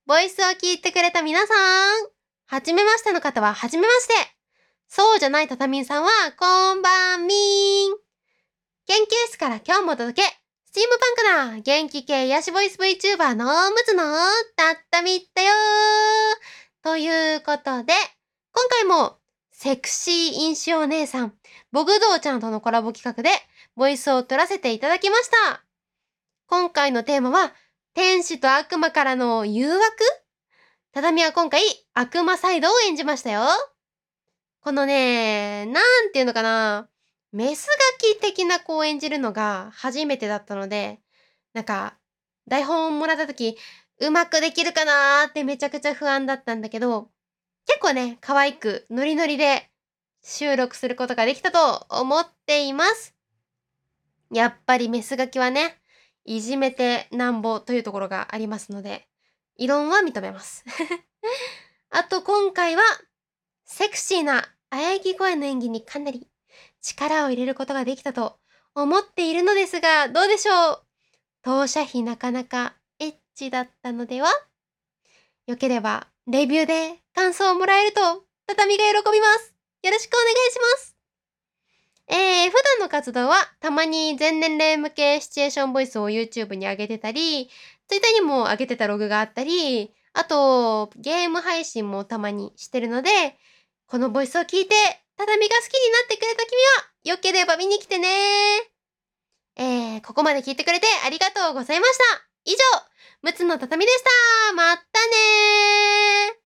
ボイスを聞いてくれた皆さん、はじめましての方ははじめまして。そうじゃないたたみんさんはこんばんみーん。研究室から今日もお届け、スチームパンクな元気系癒しボイス VTuber のムツのたったみったよー。ということで、今回もセクシー飲酒お姉さん、ボグドウちゃんとのコラボ企画でボイスを取らせていただきました。今回のテーマは、天使と悪魔からの誘惑？ただみは今回、悪魔サイドを演じましたよ。このね、なんていうのかな、メスガキ的な子を演じるのが初めてだったので、なんか、台本もらった時、うまくできるかなーってめちゃくちゃ不安だったんだけど、結構ね、可愛くノリノリで収録することができたと思っています。やっぱりメスガキはね、いじめてなんぼというところがありますので、異論は認めます。あと今回は、セクシーな喘ぎ声の演技にかなり力を入れることができたと思っているのですが、どうでしょう？当社費なかなかエッチだったのでは？よければ、レビューで感想をもらえると、畳が喜びます。よろしくお願いします。普段の活動は、たまに全年齢向けシチュエーションボイスを YouTube に上げてたり、Twitter にも上げてたログがあったり、あと、ゲーム配信もたまにしてるので、このボイスを聞いて、畳が好きになってくれた君は、よければ見に来てね。ここまで聞いてくれてありがとうございました。以上、むつの畳でした。まったねー。